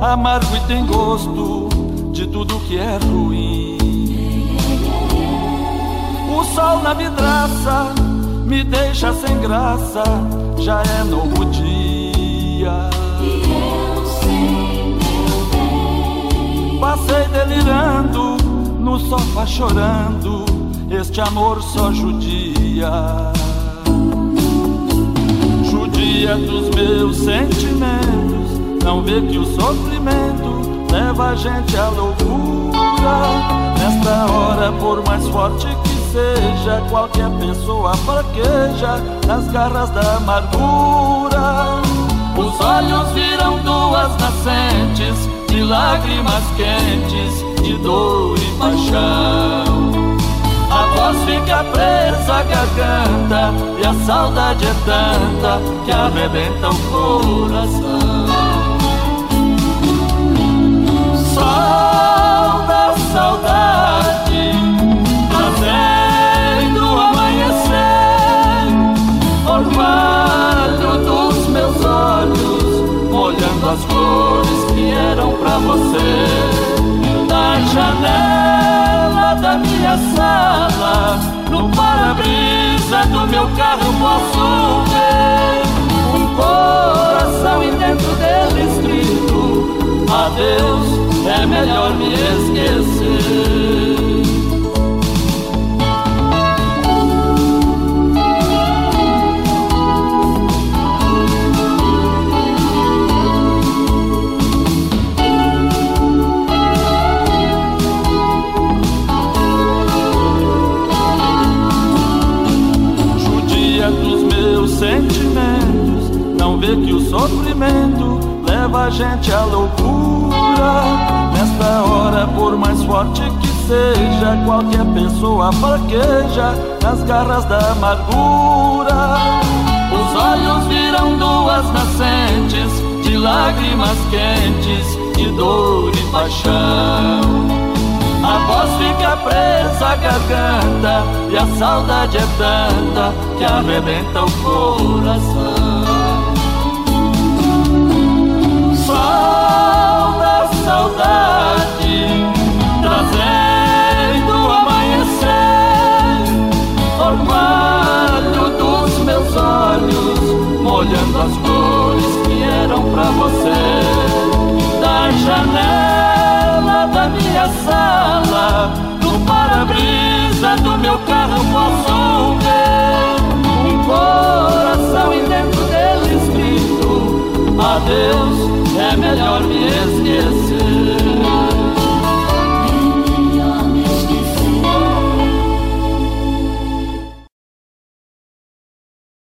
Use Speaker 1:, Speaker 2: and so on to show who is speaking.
Speaker 1: amargo e tem gosto de tudo que é ruim. O sol na vidraça me deixa sem graça, já é novo dia.
Speaker 2: E eu sei, meu bem,
Speaker 1: passei delirando no sofá chorando, este amor só judia. Judia dos meus sentimentos, não vê que o sofrimento leva a gente à loucura. Nesta hora, por mais forte que seja, qualquer pessoa fraqueja nas garras da amargura. Os olhos viram duas nascentes de lágrimas quentes, de dor e paixão. A voz fica presa à garganta e a saudade é tanta que arrebenta o coração. Sol da saudade, trazendo o amanhecer, orvalho dos meus olhos, molhando as flores que eram pra você. Da janela da minha sala, no para-brisa do meu carro posso ver um coração e dentro dele escrito: adeus, é melhor me esquecer. Sentimentos, não vê que o sofrimento leva a gente à loucura. Nesta hora, por mais forte que seja, qualquer pessoa fraqueja nas garras da amargura. Os olhos viram duas nascentes de lágrimas quentes, de dor e paixão. A voz fica presa à garganta e a saudade é tanta que arrebenta o coração. Sol da saudade, trazendo o amanhecer, orvalho dos meus olhos, molhando as flores que eram pra você. Da janela da minha sala, no para-brisa do meu carro posso ver um coração e dentro dele escrito: adeus, é melhor me esquecer.